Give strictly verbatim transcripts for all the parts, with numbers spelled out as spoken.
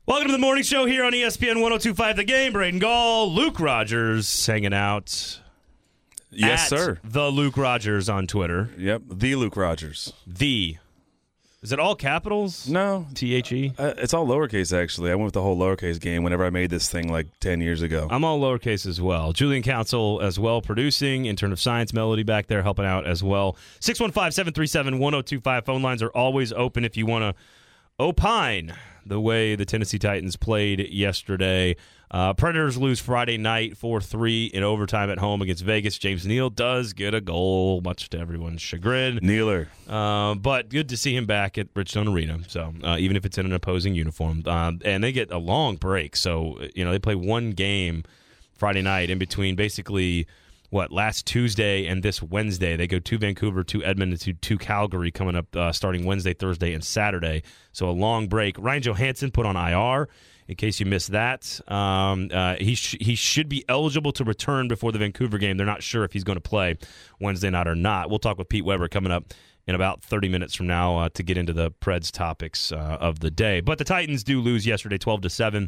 Welcome to the morning show here on E S P N one oh two point five The Game. Braden Gall, Luke Rogers hanging out. Yes, at sir. The Luke Rogers on Twitter. Yep, the Luke Rogers. The. Is it all capitals? No. T H E? Uh, it's all lowercase, actually. I went with the whole lowercase game whenever I made this thing like ten years ago. I'm all lowercase as well. Julian Council as well producing. Intern of Science Melody back there helping out as well. six one five, seven three seven, one oh two five. Phone lines are always open if you want to opine the way the Tennessee Titans played yesterday. Uh, Predators lose Friday night four three in overtime at home against Vegas. James Neal does get a goal, much to everyone's chagrin. Nealer. Uh, but good to see him back at Bridgestone Arena, so uh, even if it's in an opposing uniform. Um, and they get a long break, so you know they play one game Friday night in between basically what, last Tuesday and this Wednesday. They go to Vancouver, to Edmonton, to, to Calgary coming up uh, starting Wednesday, Thursday, and Saturday. So a long break. Ryan Johansson put on I R, in case you missed that. Um, uh, he, sh- he should be eligible to return before the Vancouver game. They're not sure if he's going to play Wednesday night or not. We'll talk with Pete Weber coming up in about thirty minutes from now uh, to get into the Preds topics uh, of the day. But the Titans do lose yesterday twelve to seven.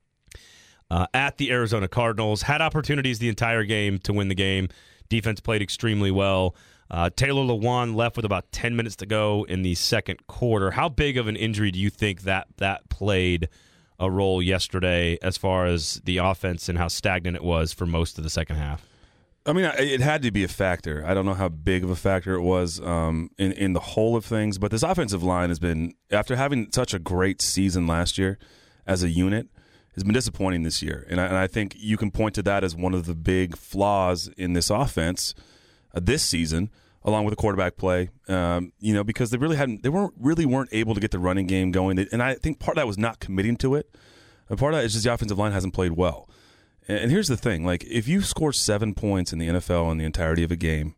Uh, at the Arizona Cardinals. Had opportunities the entire game to win the game. Defense played extremely well. Uh, Taylor Lewan left with about ten minutes to go in the second quarter. How big of an injury do you think that that played a role yesterday as far as the offense and how stagnant it was for most of the second half? I mean, it had to be a factor. I don't know how big of a factor it was um, in, in the whole of things, but this offensive line has been, after having such a great season last year as a unit, has been disappointing this year. And I, and I think you can point to that as one of the big flaws in this offense uh, this season, along with the quarterback play, um, you know, because they really hadn't, they weren't really weren't able to get the running game going. And I think part of that was not committing to it. And part of that is just the offensive line hasn't played well. And, and here's the thing, like, if you score seven points in the N F L in the entirety of a game,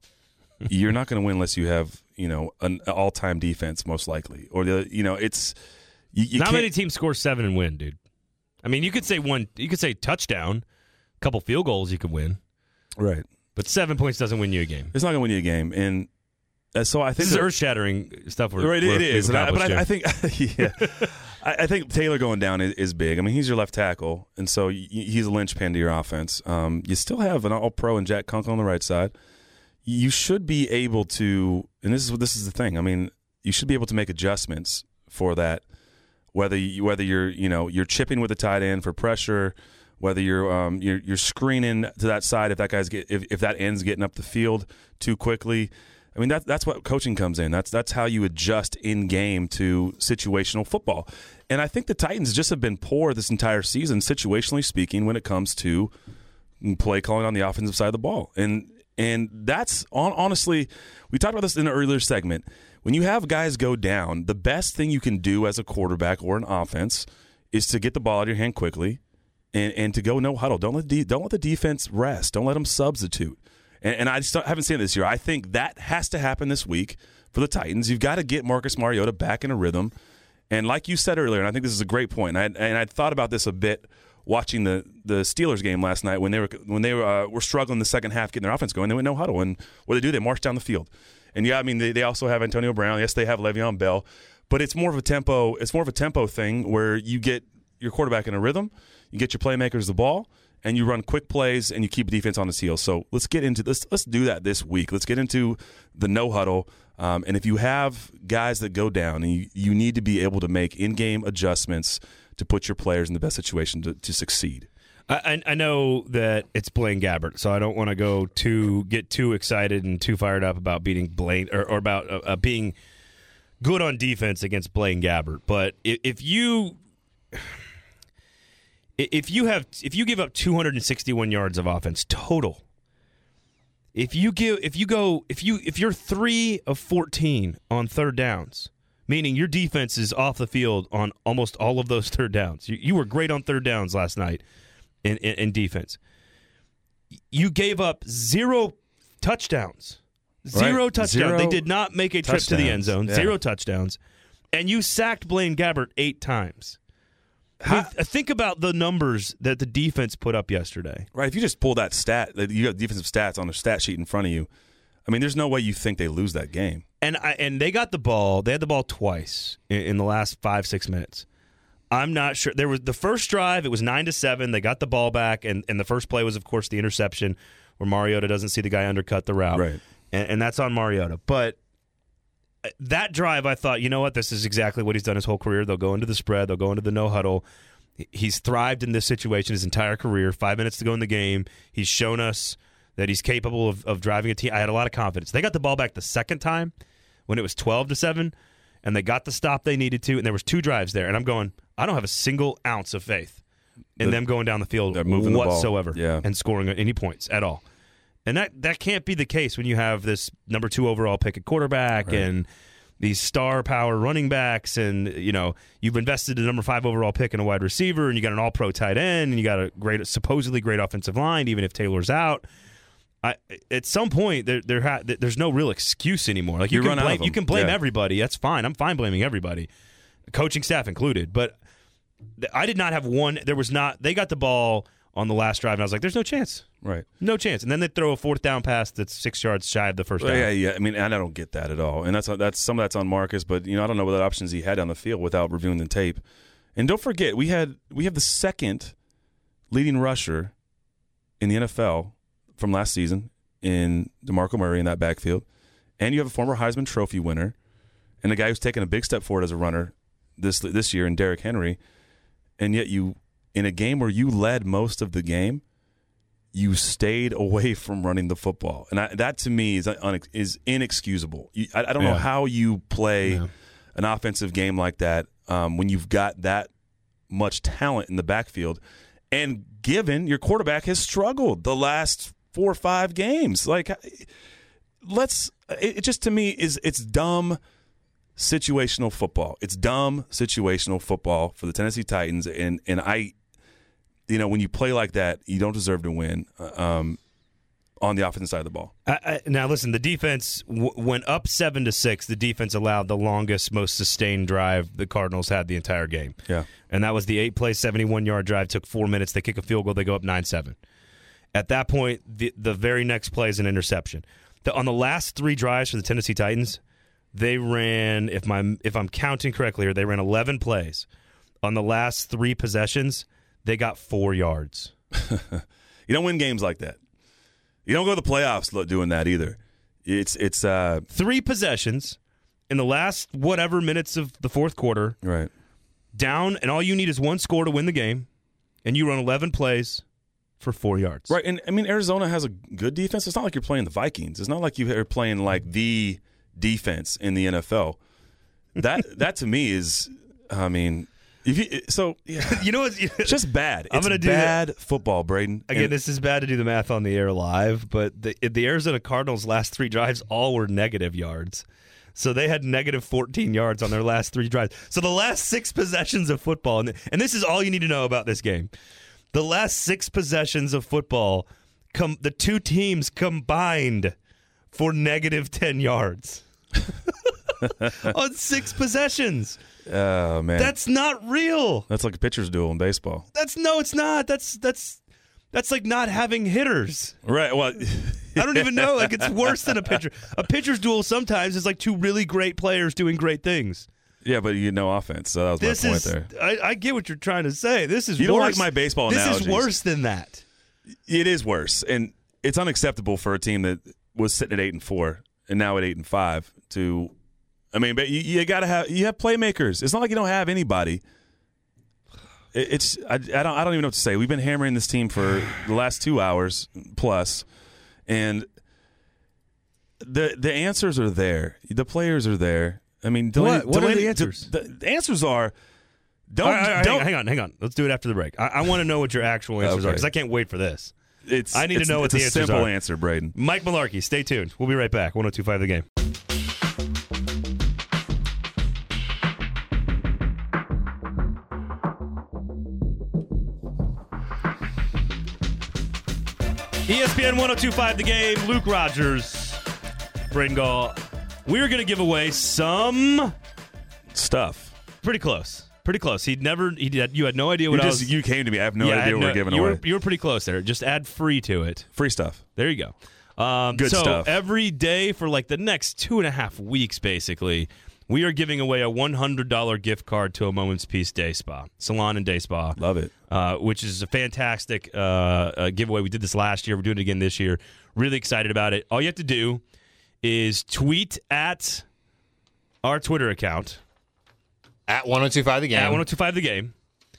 you're not going to win unless you have, you know, an all-time defense, most likely. Or, the you know, it's... You, you not can't, many teams score seven and win, dude. I mean, you could say one, you could say touchdown, a couple field goals you could win. Right. But seven points doesn't win you a game. It's not going to win you a game. And uh, so I think this is earth-shattering stuff. We're, right, we're, it is. I, but I, I think, yeah, I, I think Taylor going down is, is big. I mean, he's your left tackle, and so y- he's a linchpin to your offense. Um, you still have an All-Pro and Jack Kunkel on the right side. You should be able to, and this is this is the thing. I mean, you should be able to make adjustments for that. Whether you, whether you're you know you're chipping with the tight end for pressure, whether you're um, you're, you're screening to that side if that guy's get if, if that end's getting up the field too quickly, I mean that that's what coaching comes in. That's that's how you adjust in game to situational football. And I think the Titans just have been poor this entire season, situationally speaking, when it comes to play calling on the offensive side of the ball. And and that's on, honestly, we talked about this in an earlier segment. When you have guys go down, the best thing you can do as a quarterback or an offense is to get the ball out of your hand quickly and, and to go no huddle. Don't let the, don't let the defense rest. Don't let them substitute. And, and I just haven't seen it this year. I think that has to happen this week for the Titans. You've got to get Marcus Mariota back in a rhythm. And like you said earlier, and I think this is a great point, and I and I thought about this a bit watching the, the Steelers game last night when they were when they were, uh, were struggling the second half getting their offense going. They went no huddle, and what do they do? They march down the field. And yeah, I mean they, they also have Antonio Brown. Yes, they have Le'Veon Bell, but it's more of a tempo. It's more of a tempo thing where you get your quarterback in a rhythm, you get your playmakers the ball, and you run quick plays and you keep defense on its heels. So let's get into this. Let's do that this week. Let's get into the no huddle. Um, and if you have guys that go down, and you, you need to be able to make in-game adjustments to put your players in the best situation to, to succeed. I, I know that it's Blaine Gabbert, so I don't want to go too get too excited and too fired up about beating Blaine or, or about uh, uh, being good on defense against Blaine Gabbert. But if, if you if you have if you give up two hundred sixty-one yards of offense total, if you give if you go if you if you're three of fourteen on third downs, meaning your defense is off the field on almost all of those third downs. You, you were great on third downs last night. In, in, in defense, you gave up zero touchdowns. Zero right. touchdowns. Zero they did not make a trip touchdowns. to the end zone. Yeah. Zero touchdowns. And you sacked Blaine Gabbert eight times. I mean, think about the numbers that the defense put up yesterday. Right. If you just pull that stat, you got defensive stats on a stat sheet in front of you, I mean, there's no way you think they lose that game. And I, and they got the ball. They had the ball twice in, in the last five, six minutes. I'm not sure. There was the first drive. It was nine to seven. They got the ball back, and, and the first play was, of course, the interception where Mariota doesn't see the guy undercut the route, Right. and, and that's on Mariota. But that drive, I thought, you know what? This is exactly what he's done his whole career. They'll go into the spread. They'll go into the no huddle. He's thrived in this situation his entire career. Five minutes to go in the game. He's shown us that he's capable of, of driving a team. I had a lot of confidence. They got the ball back the second time when it was twelve to seven, and they got the stop they needed to, and there was two drives there. And I'm going, I don't have a single ounce of faith in the, them going down the field moving whatsoever the ball. Yeah. and scoring any points at all. And that, that can't be the case when you have this number two overall pick at quarterback right. and these star power running backs, and you know you've invested a number five overall pick in a wide receiver, and you got an all pro tight end, and you got a great, supposedly great offensive line, even if Taylor's out. I, at some point, there, there ha, there's no real excuse anymore. Like you you can run blame, out of them. you can blame yeah. everybody. That's fine. I'm fine blaming everybody, coaching staff included. But I did not have one. There was not. They got the ball on the last drive, and I was like, "There's no chance, Right? no chance." And then they throw a fourth down pass that's six yards shy of the first Well, down. yeah, yeah. I mean, and I don't get that at all. And that's that's some of that's on Marcus, but you know, I don't know what options he had on the field without reviewing the tape. And don't forget, we had we have the second leading rusher in the N F L from last season in DeMarco Murray in that backfield, and you have a former Heisman Trophy winner, and a guy who's taken a big step forward as a runner this this year in Derrick Henry, and yet you in a game where you led most of the game, you stayed away from running the football, and I, that to me is un, is inexcusable. You, I, I don't yeah. know how you play Yeah. an offensive game like that um, when you've got that much talent in the backfield, and given your quarterback has struggled the last four or five games. Like, let's it, it just to me is it's dumb situational football. It's dumb situational football for the Tennessee Titans, and and I, you know, when you play like that, you don't deserve to win um, on the offensive side of the ball. I, I, now, listen, the defense w- went up seven to six. The defense allowed the longest, most sustained drive the Cardinals had the entire game. Yeah, and that was the eight-play, seventy-one-yard drive. Took four minutes. They kick a field goal. They go up nine seven. At that point, the the very next play is an interception. The, on the last three drives for the Tennessee Titans, they ran, if my if I'm counting correctly here, they ran eleven plays. On the last three possessions, they got four yards. You don't win games like that. You don't go to the playoffs doing that either. It's it's uh, three possessions in the last whatever minutes of the fourth quarter. Right. Down, and all you need is one score to win the game, and you run eleven plays for four yards. Right, and I mean, Arizona has a good defense. It's not like you're playing the Vikings. It's not like you're playing like the defense in the N F L. That that to me is, I mean, if you, so yeah. You know what? It's just bad. It's I'm gonna do bad that. football, Braden. Again, and, this is bad to do the math on the air live, but the, the Arizona Cardinals' last three drives all were negative yards. So they had negative fourteen yards on their last three drives. So the last six possessions of football, and, and this is all you need to know about this game. The last six possessions of football, com- the two teams combined for negative ten yards on six possessions. Oh man, That's not real. that's like a pitcher's duel in baseball. That's no, it's not. That's that's that's like not having hitters. Right. Well, I don't even know. Like, it's worse than a pitcher. A pitcher's duel sometimes is like two really great players doing great things. yeah, but you know offense. So that was This my point is. there. I, I get what you're trying to say. This is. You don't worse. like my baseball This analogies. is worse than that. It is worse, and it's unacceptable for a team that was sitting at eight and four and now at eight and five to. I mean, but you, you got to have you have playmakers. It's not like you don't have anybody. It, it's I, I don't I don't even know what to say. We've been hammering this team for the last two hours plus, and the the answers are there. The players are there. I mean, Delaney, What? What are Delaney, the answers? The, the answers are don't All right, all right, don't. hang on, hang on. Let's do it after the break. I, I want to know what your actual answers are Okay. because I can't wait for this. It's I need to it's, know what it's the a answers simple are. answer, Braden. Mike Malarkey, stay tuned. We'll be right back. one oh two point five The Game. E S P N one oh two point five The Game. Luke Rogers, Braden Gall. We're going to give away some Stuff. pretty close. Pretty close. He'd never. He did. You had no idea what You I just was. you came to me. I have no Yeah, I idea had what no- we're giving you away. Were, you were pretty close there. Just add free to it. Free stuff. There you go. Um, Good so stuff. every day for like the next two and a half weeks, basically, we are giving away a one hundred dollars gift card to a Moments Peace Day Spa, Salon and Day Spa. Love it. Uh, which is a fantastic uh, uh, giveaway. We did this last year. We're doing it again this year. Really excited about it. All you have to do is tweet at our Twitter account. At one oh two five The Game. At one oh two five The Game.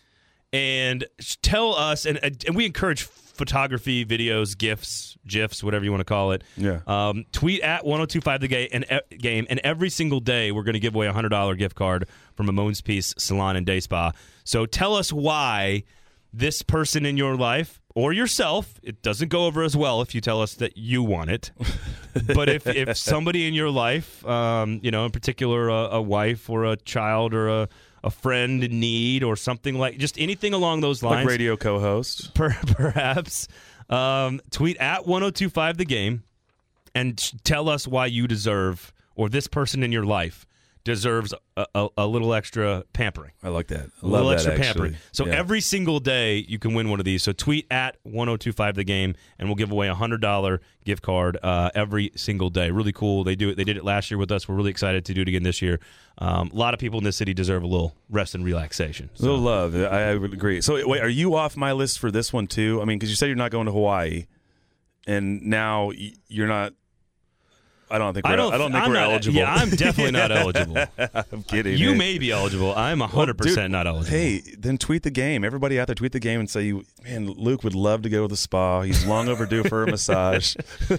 And tell us, and, and we encourage photography, videos, GIFs, GIFs, whatever you want to call it. Yeah. Um, tweet at one oh two five The Game, and, e- game, and every single day we're going to give away a one hundred dollars gift card from a Moments Peace Salon and Day Spa. So tell us why this person in your life, or yourself, it doesn't go over as well if you tell us that you want it. But if, if somebody in your life, um, you know, in particular a, a wife or a child or a a friend in need or something like, just anything along those lines. Like radio co-host. Per, perhaps. Um, tweet at one oh two five The Game and tell us why you deserve, or this person in your life deserves a, a, a little extra pampering. I like that. I A little love extra that, pampering. actually. So Yeah. every single day you can win one of these. So tweet at one oh two five The Game, and we'll give away a one hundred dollars gift card uh, every single day. Really cool. They do it. They did it last year with us. We're really excited to do it again this year. Um, a lot of people in this city deserve a little rest and relaxation. A little love. I, I would agree. So, wait, are you off my list for this one, too? I mean, because you said you're not going to Hawaii, and now y- you're not. I don't think we're, I don't, I don't think I'm we're not, eligible. Yeah, I'm definitely not eligible. I'm kidding. You man. may be eligible. I'm one hundred percent Well, dude, not eligible. Hey, then tweet the game. Everybody out there, tweet the game and say, "You, man, Luke would love to go to the spa. He's long overdue for a massage."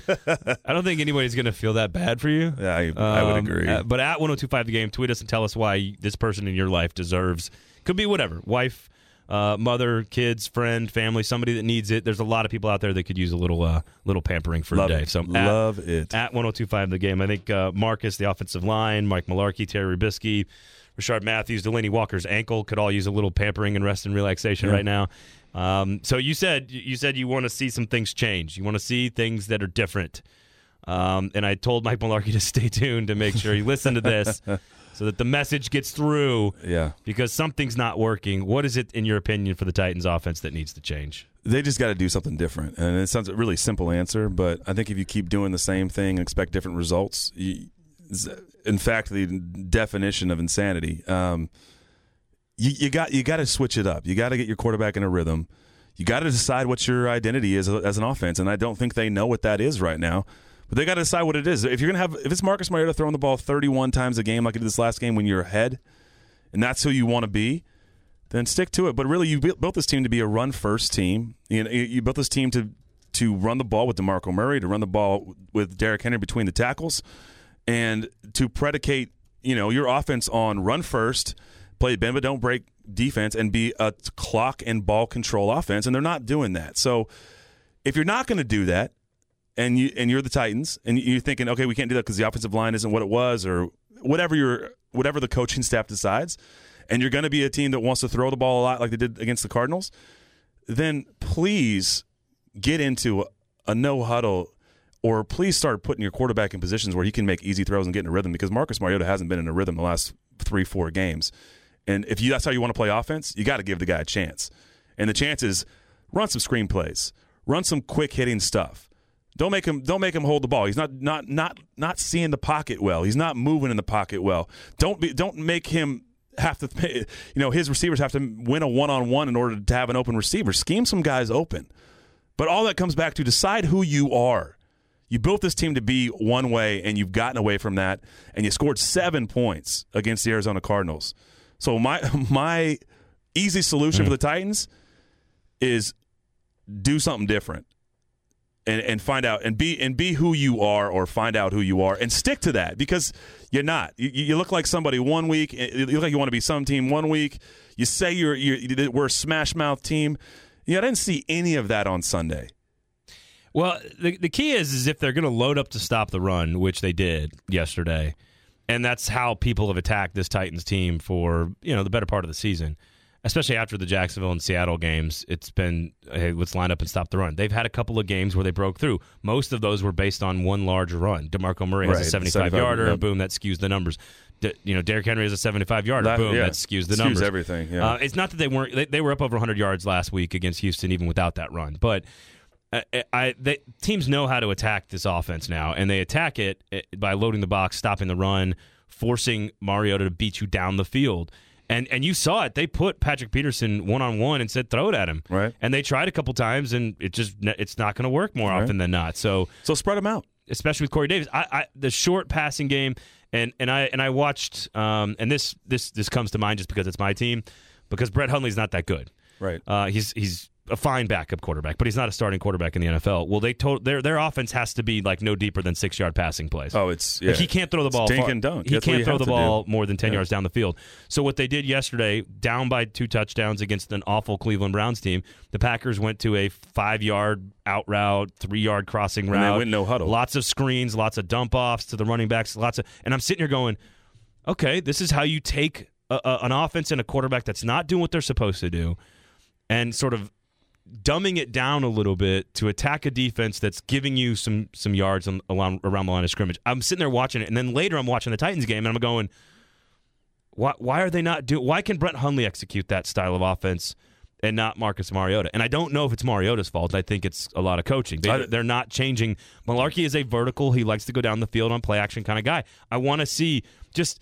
I don't think anybody's going to feel that bad for you. Yeah, I, I would Um, agree. uh, but at one oh two five The Game, tweet us and tell us why this person in your life deserves, could be whatever, wife, uh, mother, kids, friend, family, somebody that needs it. There's a lot of people out there that could use a little uh, little pampering for love a day. it. So at, love it. At one oh two five The Game. I think uh, Marcus, the offensive line, Mike Malarkey, Terry Rubisky, Rashard Matthews, Delaney Walker's ankle could all use a little pampering and rest and relaxation Yeah. right now. Um, so you said you said you want to see some things change. You want to see things that are different. Um, and I told Mike Malarkey to stay tuned to make sure he listened to this so that the message gets through. Yeah. Because something's not working. What is it, in your opinion, for the Titans offense that needs to change? They just got to do something different. And it sounds a really simple answer, but I think if you keep doing the same thing and expect different results, you, in fact, the definition of insanity. Um, you, you got you got to switch it up. You got to get your quarterback in a rhythm. You got to decide what your identity is as an offense, and I don't think they know what that is right now. But they got to decide what it is. If you're gonna have, if it's Marcus Mariota throwing the ball thirty-one times a game like he did this last game when you're ahead, and that's who you want to be, then stick to it. But really, you built this team to be a run-first team. You know, you built this team to to run the ball with DeMarco Murray, to run the ball with Derrick Henry between the tackles, and to predicate, you know, your offense on run first, play bend but don't break defense, and be a clock and ball control offense. And they're not doing that. So if you're not going to do that, and you and you're the Titans, and you're thinking, okay, we can't do that because the offensive line isn't what it was, or whatever your whatever the coaching staff decides, and you're going to be a team that wants to throw the ball a lot like they did against the Cardinals, then please get into a, a no huddle, or please start putting your quarterback in positions where he can make easy throws and get in a rhythm, because Marcus Mariota hasn't been in a rhythm the last three, four games. And if you that's how you want to play offense, you got to give the guy a chance. And the chance is run some screen plays, run some quick hitting stuff. Don't make him don't make him hold the ball. He's not not not not seeing the pocket well. He's not moving in the pocket well. Don't be don't make him have to, you know, his receivers have to win a one-on-one in order to have an open receiver. Scheme some guys open. But all that comes back to decide who you are. You built this team to be one way, and you've gotten away from that, and you scored seven points against the Arizona Cardinals. So my my easy solution mm-hmm. for the Titans is do something different. And, and find out and be and be who you are, or find out who you are, and stick to that, because you're not. You, you look like somebody one week. You look like you want to be some team one week. You say you're, you're we're a smash mouth team. Yeah, I didn't see any of that on Sunday. Well, the the key is is if they're going to load up to stop the run, which they did yesterday, and that's how people have attacked this Titans team for, you know, the better part of the season. Especially after the Jacksonville and Seattle games, it's been, hey, let's line up and stop the run. They've had a couple of games where they broke through. Most of those were based on one large run. DeMarco Murray has right. a seventy-five-yarder, yep. boom, that skews the numbers. De, you know, Derrick Henry has a seventy-five-yarder, that, boom, yeah. that skews the skews numbers. everything, yeah. Uh, it's not that they weren't, they, they were up over one hundred yards last week against Houston, even without that run. But I, I they, teams know how to attack this offense now, and they attack it by loading the box, stopping the run, forcing Mariota to beat you down the field. And and you saw it. They put Patrick Peterson one-on-one and said, throw it at him. Right. And they tried a couple times, and it just it's not going to work more right. often than not. So so spread them out. Especially with Corey Davis. I, I the short passing game, and, and I and I watched, um, and this, this this comes to mind just because it's my team, because Brett Hundley's not that good. Right. Uh, he's he's a fine backup quarterback, but he's not a starting quarterback in the N F L. Well, they told their their offense has to be like no deeper than six yard passing plays. Oh, it's yeah. Like he can't throw the ball. It's dink far. and dunk. He That's what can't you throw have the to ball do. more than ten Yeah. yards down the field. So what they did yesterday, down by two touchdowns against an awful Cleveland Browns team, the Packers went to a five yard out route, three yard crossing route. And they went no huddle. Lots of screens, lots of dump offs to the running backs, lots of. And I'm sitting here going, okay, this is how you take a, a, an offense and a quarterback that's not doing what they're supposed to do, and sort of dumbing it down a little bit to attack a defense that's giving you some some yards on, around, around the line of scrimmage. I'm sitting there watching it, and then later I'm watching the Titans game, and I'm going, why why are they not do? Why can Brett Hundley execute that style of offense and not Marcus Mariota? And I don't know if it's Mariota's fault. I think it's a lot of coaching. They, I, they're not changing. Malarkey is a vertical. He likes to go down the field on play action kind of guy. I want to see just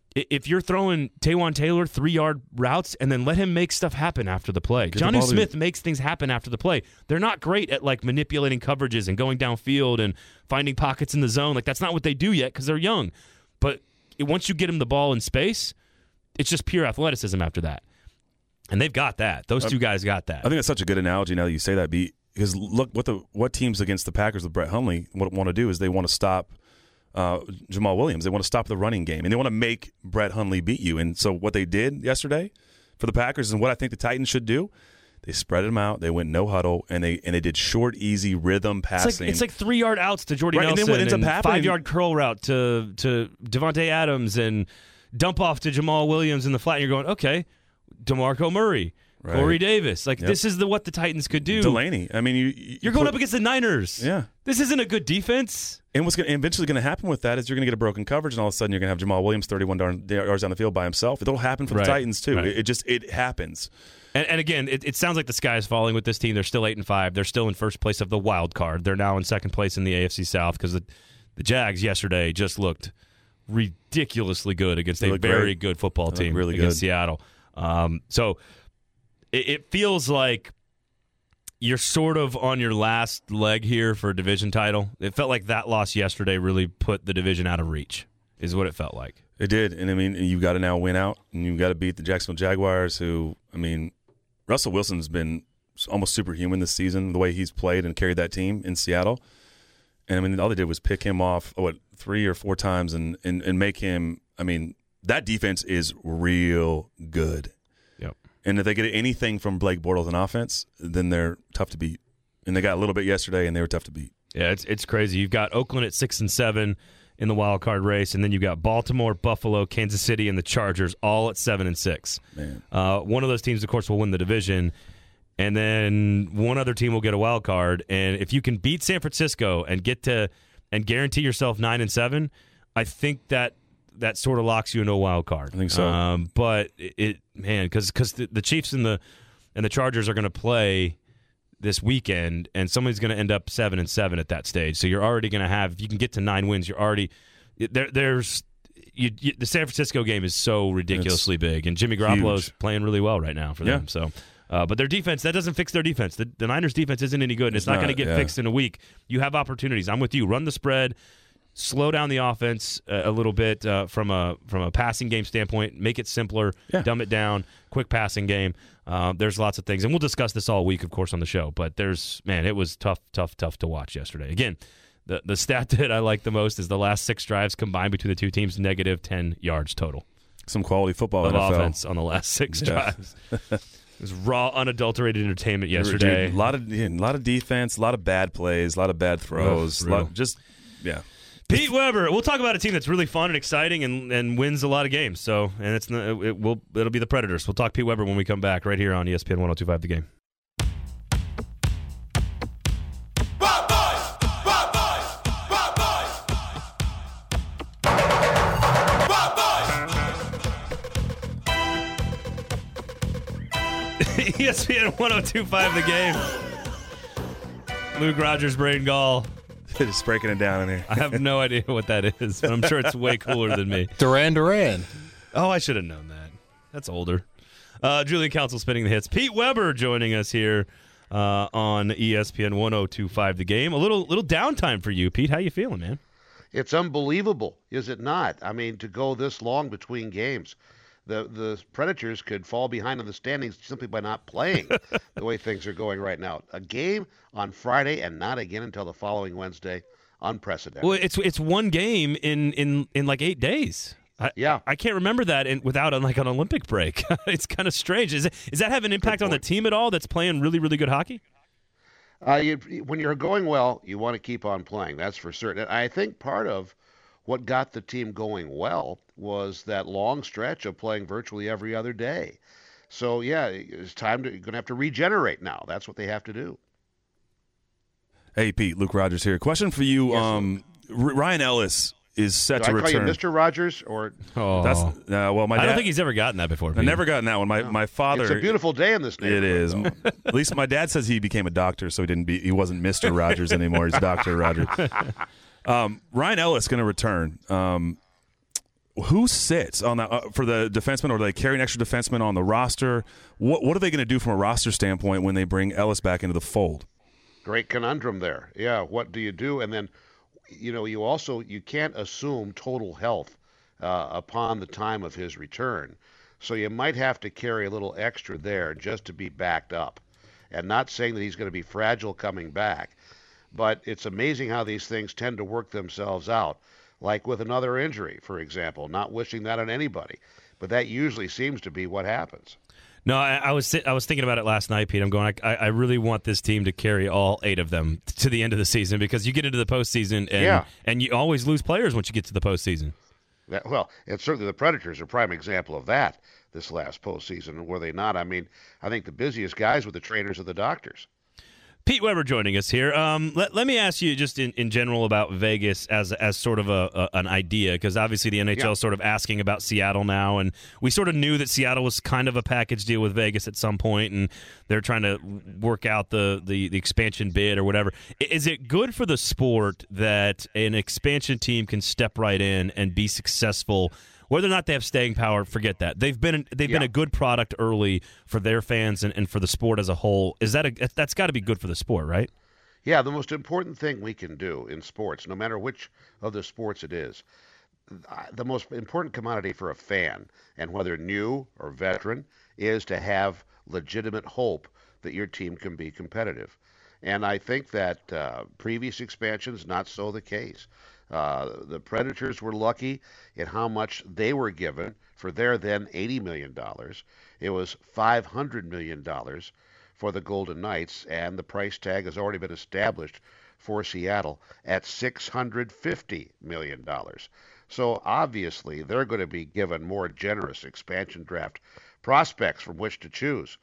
if you're throwing Taywan Taylor three-yard routes and then let him make stuff happen after the play. Get Jonnu the Smith makes things happen after the play. They're not great at like manipulating coverages and going downfield and finding pockets in the zone. Like that's not what they do yet because they're young. But it, once you get them the ball in space, it's just pure athleticism after that. And they've got that. Those two guys got that. I think that's such a good analogy now that you say that, B, because look what the what teams against the Packers with Brett Hundley what want to do is they want to stop Uh, Jamal Williams. They want to stop the running game, and they want to make Brett Hundley beat you. And so what they did yesterday for the Packers and what I think the Titans should do, they spread them out. They went no huddle, and they and they did short, easy rhythm passing. It's like, it's like three-yard outs to Jordy Right, and Nelson then what ends up and happening- five-yard curl route to, to Devontae Adams and dump off to Jamal Williams in the flat. And you're going, okay, DeMarco Murray, Right. Corey Davis. Like, Yep. this is the what the Titans could do. Delaney. I mean, you, you You're going put- up against the Niners. Yeah. This isn't a good defense. And what's gonna, eventually going to happen with that is you're going to get a broken coverage, and all of a sudden you're going to have Jamal Williams thirty-one darn- yards down the field by himself. It'll happen for the Right. Titans too. Right. It, it just it happens. And, and again, it, it sounds like the sky is falling with this team. They're still eight and five. They're still in first place of the wild card. They're now in second place in the A F C South because the, the Jags yesterday just looked ridiculously good against They a look very great. good football They look team really against good. Seattle. Um, so it, it feels like you're sort of on your last leg here for a division title. It felt like that loss yesterday really put the division out of reach, is what it felt like. It did, and I mean, you got to now win out, and you got to beat the Jacksonville Jaguars. Who, I mean, Russell Wilson's been almost superhuman this season, the way he's played and carried that team in Seattle. And I mean, all they did was pick him off, what, three or four times, and and, and make him. I mean, that defense is real good. Yep. And if they get anything from Blake Bortles on offense, then they're tough to beat. And they got a little bit yesterday, and they were tough to beat. Yeah, it's it's crazy. You've got Oakland at six and seven in the wild card race, and then you've got Baltimore, Buffalo, Kansas City, and the Chargers all at seven and six. Man, uh, one of those teams, of course, will win the division, and then one other team will get a wild card. And if you can beat San Francisco and get to and guarantee yourself nine and seven, I think that that sort of locks you into a wild card. I think so. Um, but it, it man, because because the, the Chiefs and the and the Chargers are going to play this weekend, and somebody's going to end up seven and seven at that stage. So you're already going to have, if you can get to nine wins, you're already there. There's you, you, the San Francisco game is so ridiculously it's big, and Jimmy Garoppolo's huge. playing really well right now for Yeah. them. So, uh, but their defense, that doesn't fix their defense. The, the Niners' defense isn't any good, and it's, It's not, not, going to get yeah. fixed in a week. You have opportunities. I'm with you. Run the spread. Slow down the offense a, a little bit uh, from a from a passing game standpoint. Make it simpler. Yeah. Dumb it down. Quick passing game. Uh, there's lots of things, and we'll discuss this all week, of course, on the show. But there's man, it was tough, tough, tough to watch yesterday. Again, the the stat that I like the most is the last six drives combined between the two teams, negative ten yards total some quality football of N F L. offense on the last six Yeah. drives. It was raw, unadulterated entertainment yesterday. Dude, a lot of yeah, a lot of defense, a lot of bad plays, a lot of bad throws, Ugh, a lot- brutal. just yeah. Pete Weber. We'll talk about a team that's really fun and exciting and, and wins a lot of games. So, and it's it, it will it'll be the Predators. We'll talk Pete Weber when we come back right here on E S P N one oh two point five The Game. Rock boys, rock boys, rock boys, rock boys. E S P N one oh two point five The Game. Luke Rogers, Braden Gall. They're just breaking it down in here. I have no idea what that is, but I'm sure it's way cooler than me. Duran Duran. Oh, I should have known that. That's older. Uh, Julian Council spinning the hits. Pete Weber joining us here uh, on E S P N one oh two point five The Game. A little little downtime for you, Pete. How you feeling, man? It's unbelievable, is it not? I mean, to go this long between games. The the Predators could fall behind in the standings simply by not playing the way things are going right now. A game on Friday and not again until the following Wednesday. Unprecedented. Well, it's it's one game in, in, in like eight days. I, Yeah. I can't remember that in, without a, like an Olympic break. It's kind of strange. Is it, does that have an impact on the team at all that's playing really, really good hockey? Uh, you, when you're going well, you want to keep on playing. That's for certain. And I think part of what got the team going well was that long stretch of playing virtually every other day. So, yeah, it's time to, you're going to have to regenerate now. That's what they have to do. Hey, Pete, Luke Rogers here. Question for you. Yes, um, R- Ryan Ellis is set Do to I call return. you Mister Rogers? Or Oh, That's uh, well, my I dad. don't think he's ever gotten that before. I've Pete. never gotten that one. My my father. it's a beautiful day in this It neighborhood. is. though. At least my dad says he became a doctor, so he didn't be. He wasn't Mister Rogers anymore. He's Doctor Rogers. Um, Ryan Ellis going to return. Um, who sits on that uh, for the defenseman, or do they carry an extra defenseman on the roster? What What are they going to do from a roster standpoint when they bring Ellis back into the fold? Great conundrum there. Yeah, what do you do? And then, you know, you also you can't assume total health uh, upon the time of his return. So you might have to carry a little extra there just to be backed up. And not saying that he's going to be fragile coming back, but it's amazing how these things tend to work themselves out. Like with another injury, for example, not wishing that on anybody, but that usually seems to be what happens. No, I, I was I was thinking about it last night, Pete. I'm going. I, I really want this team to carry all eight of them to the end of the season, because you get into the postseason and Yeah. and you always lose players once you get to the postseason. That, well, and certainly the Predators are a prime example of that this last postseason, were they not? I mean, I think the busiest guys were the trainers and the doctors. Pete Weber joining us here. Um, let, let me ask you just in, in general about Vegas as as sort of a, a an idea, because obviously the N H L is Yeah. sort of asking about Seattle now, and we sort of knew that Seattle was kind of a package deal with Vegas at some point, and they're trying to work out the, the, the expansion bid or whatever. I- Is it good for the sport that an expansion team can step right in and be successful? Whether or not they have staying power, forget that. They've been they've been Yeah. a good product early for their fans and, and for the sport as a whole. Is that a, that's got to be good for the sport, right? Yeah, the most important thing we can do in sports, no matter which of the sports it is, uh, the most important commodity for a fan, and whether new or veteran, is to have legitimate hope that your team can be competitive. And I think that uh, previous expansions, not so the case. Uh, the Predators were lucky in how much they were given for their then eighty million dollars. It was five hundred million dollars for the Golden Knights, and the price tag has already been established for Seattle at six hundred fifty million dollars. So obviously they're going to be given more generous expansion draft prospects from which to choose.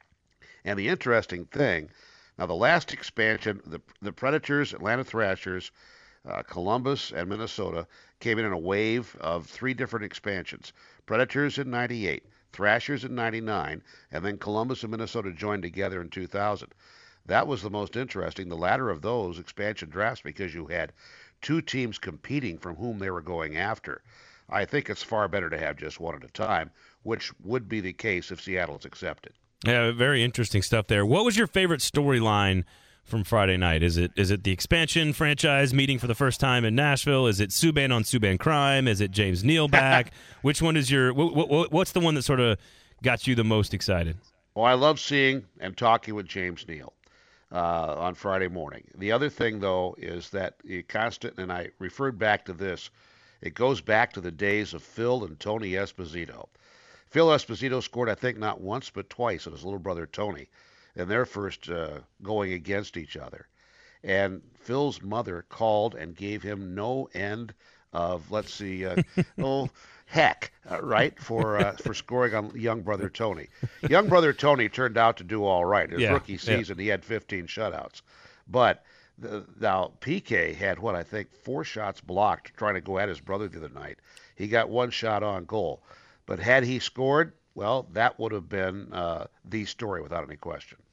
And the interesting thing, now the last expansion, the, the Predators, Atlanta Thrashers, Uh, Columbus and Minnesota came in in a wave of three different expansions. Predators in ninety-eight, Thrashers in ninety-nine, and then Columbus and Minnesota joined together in two thousand. That was the most interesting, the latter of those expansion drafts, because you had two teams competing from whom they were going after. I think it's far better to have just one at a time, which would be the case if Seattle is accepted. Yeah, very interesting stuff there. What was your favorite storyline from Friday night? Is it is it the expansion franchise meeting for the first time in Nashville? Is it Subban on Subban crime? Is it James Neal back? Which one is your what, what, what's the one that sort of got you the most excited? Well, I love seeing and talking with James Neal uh, on Friday morning. The other thing, though, is that the constant, and I referred back to this, it goes back to the days of Phil and Tony Esposito. Phil Esposito scored, I think, not once but twice on his little brother Tony in their first uh, going against each other. And Phil's mother called and gave him no end of, let's see, uh, oh, heck, uh, right, for uh, for scoring on young brother Tony. Young brother Tony turned out to do all right. His Yeah, rookie season, yeah. he had fifteen shutouts. But the, now P K had, what, I think, four shots blocked trying to go at his brother the other night. He got one shot on goal. But had he scored, well, that would have been uh, the story without any question.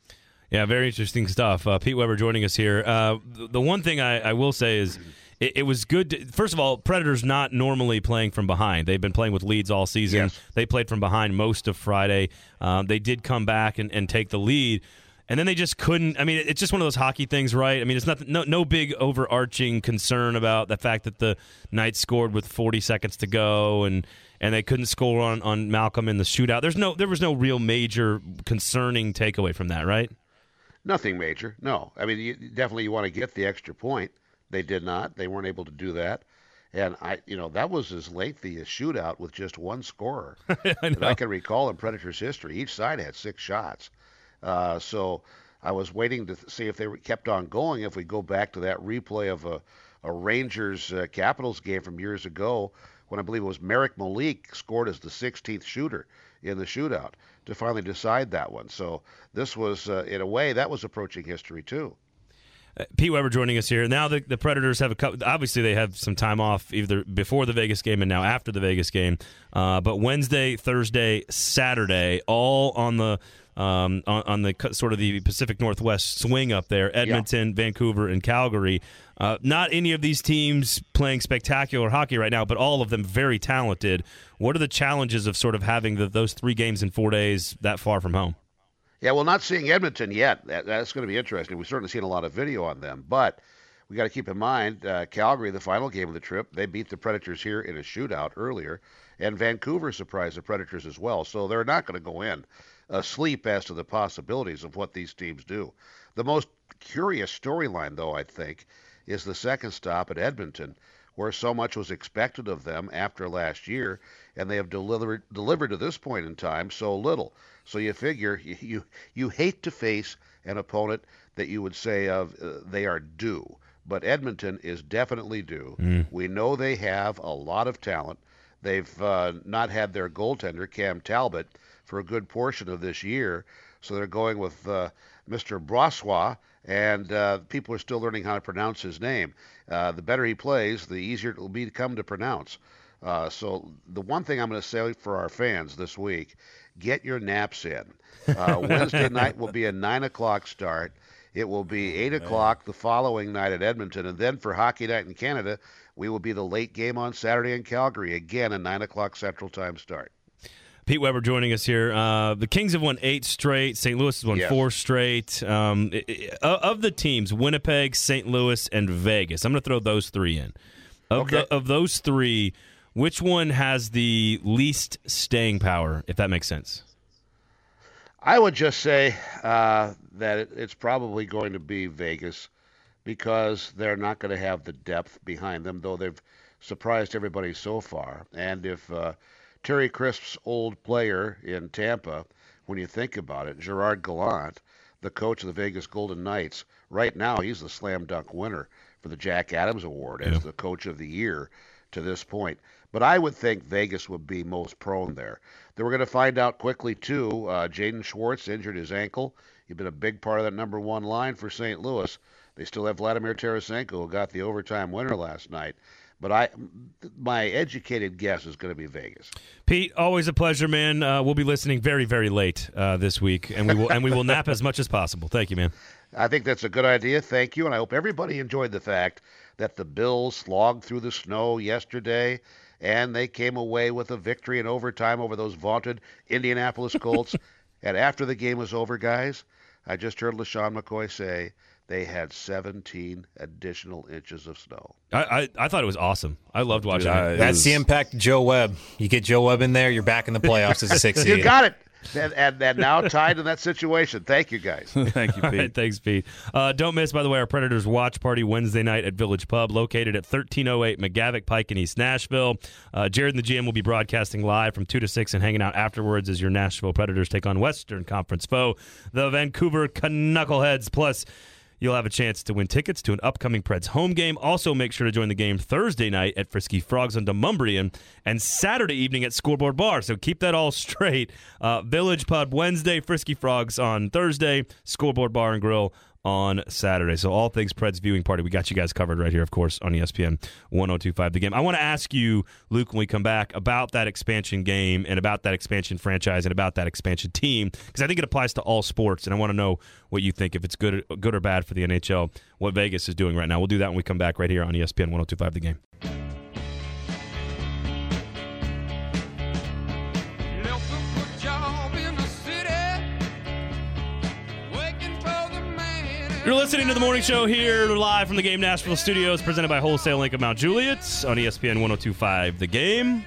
Yeah, very interesting stuff. Uh, Pete Weber joining us here. Uh, the, the one thing I, I will say is it, it was good. To, first of all, Predators not normally playing from behind. They've been playing with leads all season. Yes. They played from behind most of Friday. Um, they did come back and, and take the lead. And then they just couldn't. I mean, it's just one of those hockey things, right? I mean, it's not no no big overarching concern about the fact that the Knights scored with forty seconds to go, and and they couldn't score on, on Malcolm in the shootout. There's no there was no real major concerning takeaway from that, right? Nothing major. No. I mean, you, definitely you want to get the extra point. They did not. They weren't able to do that. And I, you know, that was as lengthy a shootout with just one scorer I that know. I can recall in Predators history. Each side had six shots. Uh, so I was waiting to th- see if they were- kept on going. If we go back to that replay of a, a Rangers uh, Capitals game from years ago, when I believe it was Merrick Malik scored as the sixteenth shooter in the shootout to finally decide that one. So this was, uh, in a way, that was approaching history too. Uh, Pete Weber joining us here. Now the, the Predators have a couple. Obviously, they have some time off either before the Vegas game and now after the Vegas game. Uh, but Wednesday, Thursday, Saturday, all on the um, on, on the co- sort of the Pacific Northwest swing up there: Edmonton, Vancouver, and Calgary. Uh, not any of these teams playing spectacular hockey right now, but all of them very talented. What are the challenges of sort of having the, those three games in four days that far from home? Yeah, well, not seeing Edmonton yet. That, that's going to be interesting. We've certainly seen a lot of video on them, but we got to keep in mind uh, Calgary, the final game of the trip, they beat the Predators here in a shootout earlier, and Vancouver surprised the Predators as well. So they're not going to go in asleep as to the possibilities of what these teams do. The most curious storyline, though, I think, is the second stop at Edmonton, where so much was expected of them after last year, and they have delivered delivered to this point in time so little. So you figure you you, you hate to face an opponent that you would say of uh, they are due, but Edmonton is definitely due. Mm. We know they have a lot of talent. They've uh, not had their goaltender Cam Talbot for a good portion of this year, so they're going with uh, Mister Brossois, and uh, people are still learning how to pronounce his name. Uh, the better he plays, the easier it will become to pronounce. Uh, so the one thing I'm going to say for our fans this week, get your naps in. Uh, Wednesday night will be a nine o'clock start. It will be eight o'clock the following night at Edmonton. And then for Hockey Night in Canada, we will be the late game on Saturday in Calgary. Again, a nine o'clock Central Time start. Pete Weber joining us here. Uh, the Kings have won eight straight. Saint Louis has won Yes. four straight. Um, i- i- of the teams, Winnipeg, Saint Louis, and Vegas. I'm going to throw those three in. Of, Okay. the, of those three, which one has the least staying power, if that makes sense? I would just say uh, that it, it's probably going to be Vegas because they're not going to have the depth behind them, though they've surprised everybody so far. And if uh, Terry Crisp's old player in Tampa, when you think about it, Gerard Gallant, the coach of the Vegas Golden Knights, right now he's the slam dunk winner for the Jack Adams Award as Yeah. the coach of the year to this point. But I would think Vegas would be most prone there. Then we're going to find out quickly, too. Uh, Jaden Schwartz injured his ankle. He's been a big part of that number one line for Saint Louis. They still have Vladimir Tarasenko, who got the overtime winner last night. But I, my educated guess is going to be Vegas. Pete, always a pleasure, man. Uh, we'll be listening very, very late uh, this week, and we will and we will nap as much as possible. Thank you, man. I think that's a good idea. Thank you. And I hope everybody enjoyed the fact that the Bills slogged through the snow yesterday, and they came away with a victory in overtime over those vaunted Indianapolis Colts. And after the game was over, guys, I just heard LaShawn McCoy say they had seventeen additional inches of snow. I, I, I thought it was awesome. I loved watching I- it. That's was- the impact of Joe Webb. You get Joe Webb in there, you're back in the playoffs as a six seed. You got it. And, and, and now tied in that situation. Thank you, guys. Thank you, All Pete. right, thanks, Pete. Uh, don't miss, by the way, our Predators watch party Wednesday night at Village Pub, located at thirteen oh eight McGavick Pike in East Nashville. Uh, Jared and the G M will be broadcasting live from two to six and hanging out afterwards as your Nashville Predators take on Western Conference foe, the Vancouver Knuckleheads. Plus, you'll have a chance to win tickets to an upcoming Preds home game. Also, make sure to join the game Thursday night at Frisky Frogs on Demumbrian and Saturday evening at Scoreboard Bar. So keep that all straight. Uh, Village Pub Wednesday, Frisky Frogs on Thursday, Scoreboard Bar and Grill on Saturday. So all things Preds viewing party, we got you guys covered right here, of course, on E S P N one oh two point five The Game. I want to ask you, Luke, when we come back, about that expansion game and about that expansion franchise and about that expansion team, because I think it applies to all sports, and I want to know what you think, if it's good, good or bad for the N H L, what Vegas is doing right now. We'll do that when we come back right here on E S P N one oh two point five The Game. You're listening to The Morning Show here live from the Game Nashville studios, presented by Wholesale Link of Mount Juliet on E S P N one oh two point five The Game.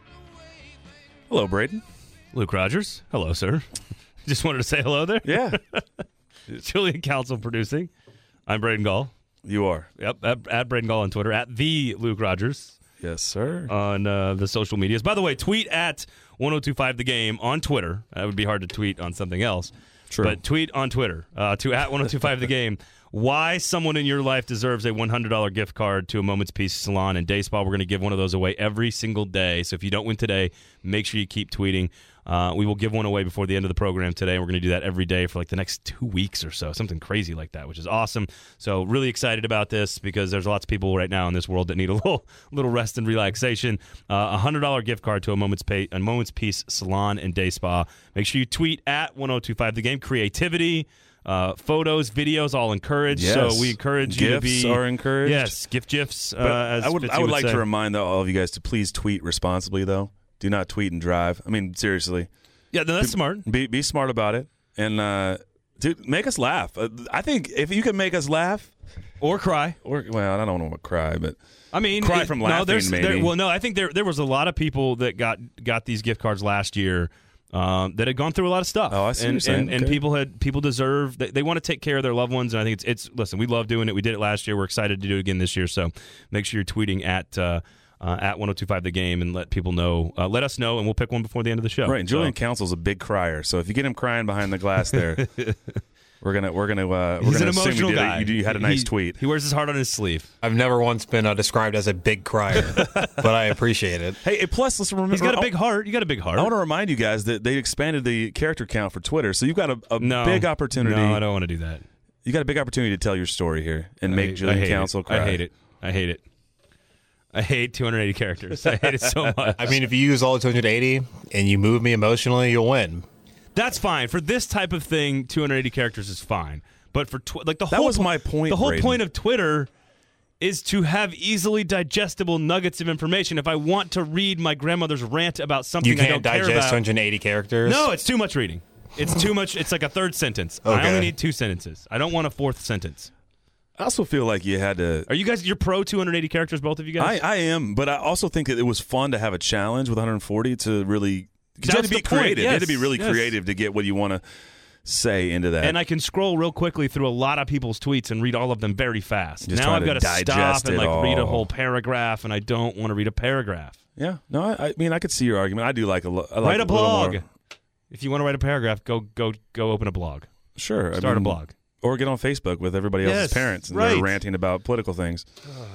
Hello, Braden. Luke Rogers. Hello, sir. Just wanted to say hello there. Yeah. Julian Council producing. I'm Braden Gall. You are. Yep, at, at Braden Gall on Twitter, at the Luke Rogers. Yes, sir. On uh, the social medias. By the way, tweet at one oh two point five The Game on Twitter. That would be hard to tweet on something else. True. But tweet on Twitter uh, to at one oh two point five The Game why someone in your life deserves a one hundred dollars gift card to a Moment's Peace salon and day spa. We're going to give one of those away every single day. So if you don't win today, make sure you keep tweeting. Uh, we will give one away before the end of the program today. We're going to do that every day for like the next two weeks or so, something crazy like that, which is awesome. So really excited about this because there's lots of people right now in this world that need a little little rest and relaxation. Uh, a one hundred dollars gift card to a Moment's, Pay, a Moment's Peace salon and day spa. Make sure you tweet at one oh two point five The Game. Creativity, uh, photos, videos, all encouraged. Yes. So we encourage you to be. Gifts are encouraged. Yes, gift gifs. Uh, But as I would, Fitzy I would like say. to remind all of you guys to please tweet responsibly, though. Do not tweet and drive. I mean, seriously. Yeah, no, that's smart. Be be smart about it, and uh, dude, make us laugh. Uh, I think if you can make us laugh, Or cry. or well, I don't want to cry, but I mean, Cry it- from no, laughing, there's, maybe. There, well, no, I think there there was a lot of people that got got these gift cards last year um, that had gone through a lot of stuff. Oh, I see what and, you're saying. And, and Okay. people had people deserve they, they want to take care of their loved ones, and I think it's it's listen. We love doing it. We did it last year. We're excited to do it again this year. So make sure you're tweeting at. Uh, Uh, at one oh two point five The Game and let people know. Uh, let us know, and we'll pick one before the end of the show. right. And Julian So, Council's a big crier, so if you get him crying behind the glass there, we're gonna we're gonna uh, we're he's gonna an assume emotional you, did guy. A, you, you had a nice he, tweet. He wears his heart on his sleeve. I've never once been uh, described as a big crier, but I appreciate it. Hey, and plus let's remember. He's got a big heart. You got a big heart. I want to remind you guys that they expanded the character count for Twitter, so you've got a, a no, big opportunity. No, I don't want to do that. You got a big opportunity to tell your story here and make I, Julian I hate Council it. cry. I hate it. I hate it. I hate two hundred eighty characters. I hate it so much. I mean, if you use all two hundred eighty and you move me emotionally, you'll win. That's fine. For this type of thing, two hundred eighty characters is fine. But for tw- like the That whole was po- my point, The whole Braden. point of Twitter is to have easily digestible nuggets of information. If I want to read my grandmother's rant about something You I can't don't care digest about, two hundred eighty characters. no, it's too much reading. It's too much. It's like a third sentence. I Okay. only need two sentences. I don't want a fourth sentence. I also feel like you had to. Are you guys? You're pro two hundred eighty characters, both of you guys? I, I am, but I also think that it was fun to have a challenge with one hundred forty to really. Because you had That's to be the point, creative. You had to be yes, really yes. creative to get what you want to say into that. And I can scroll real quickly through a lot of people's tweets and read all of them very fast. Just now trying I've to got to stop digest and it like read a all. whole paragraph, and I don't want to read a paragraph. yeah, no, I, I mean I could see your argument. I do like a. lo- I like write a little blog. more- If you want to write a paragraph, go go go open a blog. Sure, I Start mean, a blog. or get on Facebook with everybody else's Yes, parents and right. they're ranting about political things.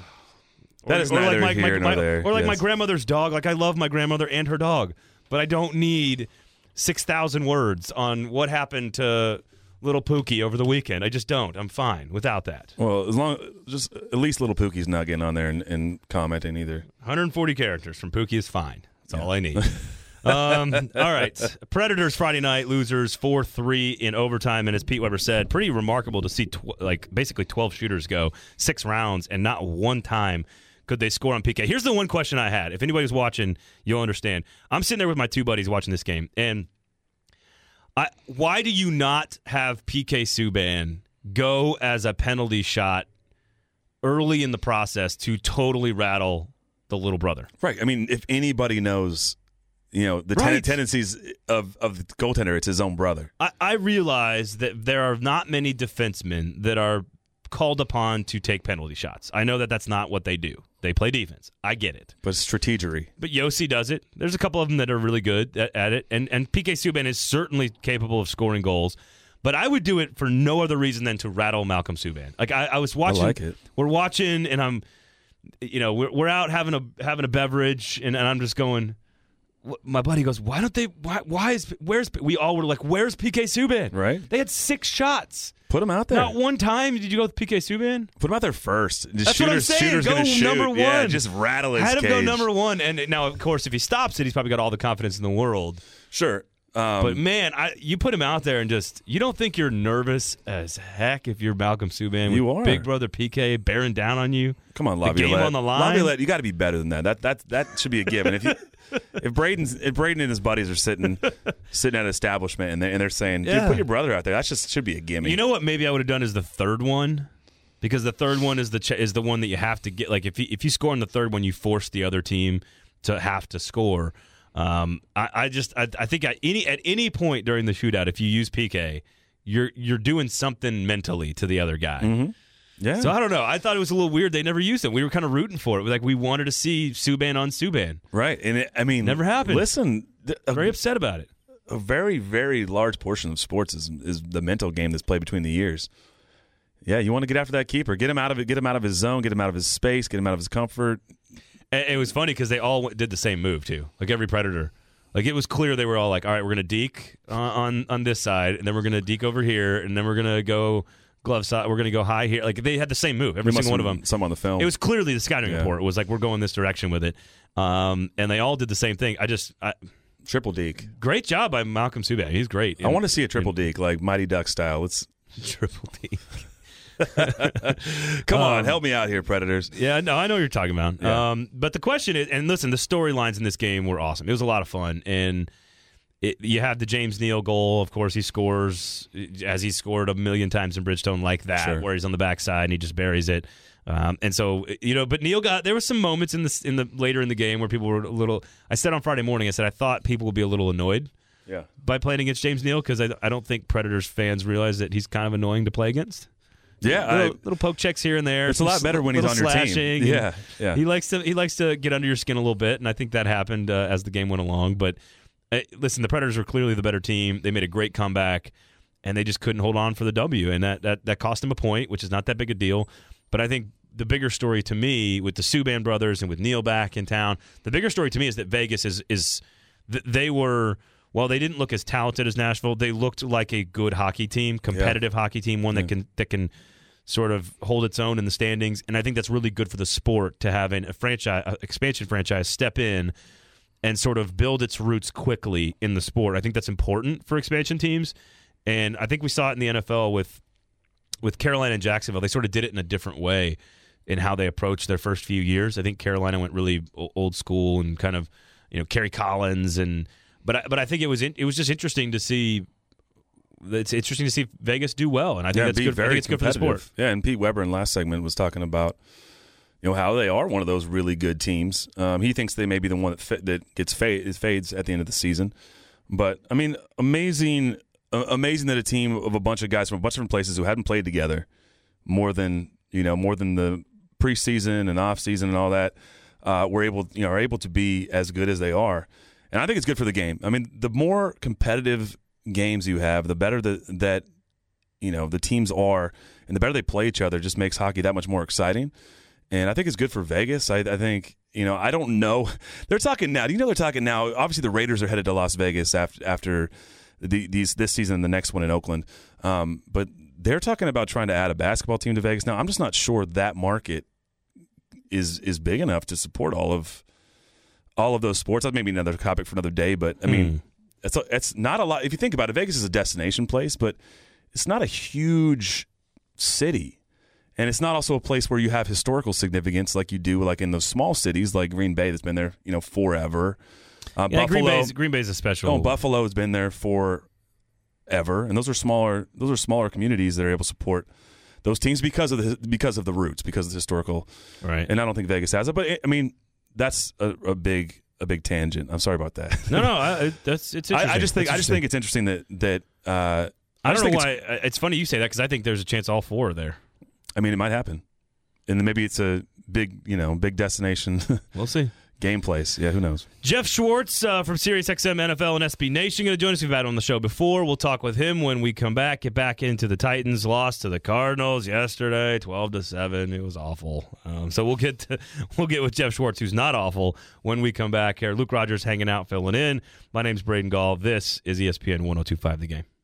That or, is or neither like my, here my, nor my- there. Or like my Yes. grandmother's dog. Like I love my grandmother and her dog, but I don't need six thousand words on what happened to little Pookie over the weekend. I just don't. I'm fine without that. Well, as long just at least little Pookie's not getting on there and, and commenting either. one hundred forty characters from Pookie is fine. That's all I need. um, all right. Predators Friday night, losers four three in overtime. And as Pete Weber said, pretty remarkable to see tw- like basically twelve shooters go six rounds and not one time could they score on P K. Here's the one question I had. If anybody's watching, you'll understand. I'm sitting there with my two buddies watching this game, and I, why do you not have P K Subban go as a penalty shot early in the process to totally rattle the little brother? Right. I mean, if anybody knows, you know, the ten- Right. tendencies of, of the goaltender, it's his own brother. I, I realize that there are not many defensemen that are called upon to take penalty shots. I know that that's not what they do. They play defense. I get it. But strategery. But Yossi does it. There's a couple of them that are really good at, at it. And, and P K Subban is certainly capable of scoring goals. But I would do it for no other reason than to rattle Malcolm Subban. Like I, I was watching. like it. We're watching, and I'm, you know, we're, we're out having a having a beverage, and, and I'm just going. My buddy goes, why don't they? Why? Why is? Where's? We all were like, where's P K Subban? Right. They had six shots. Put him out there. Not one time did you go with P K Subban? Put him out there first. Just That's shooters, what I'm saying. Shooters Go gonna shoot. number one. Yeah, just rattle his Had him cage. go number one, and now of course if he stops it, he's probably got all the confidence in the world. Sure. Um, But man, I, you put him out there and just you don't think you're nervous as heck if you're Malcolm Subban. You with are. Big brother P K bearing down on you. come on, The Laviolette. game on the line. Laviolette, you got to be better than that. That that that should be a given. If you, if Braden's if Braden and his buddies are sitting sitting at an establishment and they and they're saying, dude, Yeah. put your brother out there. That just should be a gimme. You know what? Maybe I would have done is the third one, because the third one is the ch- is the one that you have to get. Like if you, if you score in the third one, you force the other team to have to score. Um, I, I just I, I think at any at any point during the shootout, if you use P K, you're you're doing something mentally to the other guy. Mm-hmm. Yeah. So I don't know. I thought it was a little weird. They never used it. We were kind of rooting for it. Like we wanted to see Subban on Subban. Right. And it, I mean, Never happened. Listen, th- a, Very upset about it. a very, very large portion of sports is is the mental game that's played between the years. Yeah, you want to get after that keeper, get him out of it, get him out of his zone, get him out of his space, get him out of his comfort. And it was funny because they all went- did the same move too. Like every Predator, like it was clear they were all like, "All right, we're gonna deke uh, on on this side, and then we're gonna deke over here, and then we're gonna go glove side. We're gonna go high here." Like they had the same move, every There must single one of have them. been Some on the film. It was clearly the scouting Yeah. report. It was like we're going this direction with it, um, and they all did the same thing. I just I, triple deke. great job by Malcolm Subban. He's great. I want to see a triple deke, like Mighty Duck style. Let's triple deke. come on, Um, help me out here, Predators. Yeah, no, I know what you're talking about. Yeah. Um, but the question is, and listen, the storylines in this game were awesome. It was a lot of fun, and it, you have the James Neal goal. Of course, he scores as he scored a million times in Bridgestone like that, Sure. where he's on the backside and he just buries it. Um, and so you know, but Neal got there were some moments in the in the later in the game where people were a little. I said on Friday morning, I said I thought people would be a little annoyed Yeah. by playing against James Neal because I, I don't think Predators fans realize that he's kind of annoying to play against. Yeah, little, I, little poke checks here and there. it's a lot some better when he's little on your team. slashing, and Yeah, yeah. He likes to he likes to get under your skin a little bit, and I think that happened uh, as the game went along. But uh, listen, the Predators were clearly the better team. They made a great comeback, and they just couldn't hold on for the W, and that that that cost them a point, which is not that big a deal. But I think the bigger story to me, with the Subban brothers and with Neal back in town, the bigger story to me is that Vegas is is th- they were. While they didn't look as talented as Nashville, they looked like a good hockey team, competitive hockey team, one that Yeah. can that can sort of hold its own in the standings. And I think that's really good for the sport to have an, a franchise, a expansion franchise, step in and sort of build its roots quickly in the sport. I think that's important for expansion teams, and I think we saw it in the N F L with with Carolina and Jacksonville. They sort of did it in a different way in how they approached their first few years. I think Carolina went really o- old school and kind of, you know, Kerry Collins and. But I, but I think it was in, it was just interesting to see. It's interesting to see Vegas do well, and I think yeah, that's be good. I very think it's good for the competitive. sport. Yeah, and Pete Weber in last segment was talking about, you know, how they are one of those really good teams. Um, he thinks they may be the one that fa- that gets fade, fades at the end of the season. But I mean, amazing, uh, amazing that a team of a bunch of guys from a bunch of different places who hadn't played together more than you know more than the preseason and off season and all that uh, were able you know are able to be as good as they are. And I think it's good for the game. I mean, the more competitive games you have, the better the, that you know the teams are, and the better they play each other. Just makes hockey that much more exciting. And I think it's good for Vegas. I, I think you know I don't know. They're talking now. Do you know they're talking now? Obviously, the Raiders are headed to Las Vegas after after the, these this season and the next one in Oakland. Um, but they're talking about trying to add a basketball team to Vegas. Now, I'm just not sure that market is is big enough to support all of. all of those sports. That's maybe another topic for another day, but I mean, it's a, it's not a lot. If you think about it, Vegas is a destination place, but it's not a huge city, and it's not also a place where you have historical significance like you do, like in those small cities, like Green Bay, that's been there, you know, forever. Uh, Yeah, Buffalo, Green Bay's Green Bay's a special. oh, Buffalo has been there forever, and those are smaller. Those are smaller communities that are able to support those teams because of the because of the roots, because of the historical. right? And I don't think Vegas has it, but I mean. That's a, a big a big tangent. I'm sorry about that. no, no, I, that's it's. I, Interesting. I just think It's I just think it's interesting that that uh, I just don't know think why. It's, it's funny you say that because I think there's a chance all four are there. I mean, it might happen, and then maybe it's a big you know big destination We'll see. game place. Yeah, who knows? Jeff Jeff Schwartz uh, from SiriusXM N F L and S B Nation going to join us. We've had him on the show before. We'll talk with him when we come back. Get back into the Titans. Lost to the Cardinals yesterday, twelve to seven. It was awful. Um, so we'll get to, we'll get with Jeff Schwartz, who's not awful, when we come back here. Luke Rogers hanging out, filling in. My name's Braden Gall. This is E S P N one oh two point five The Game.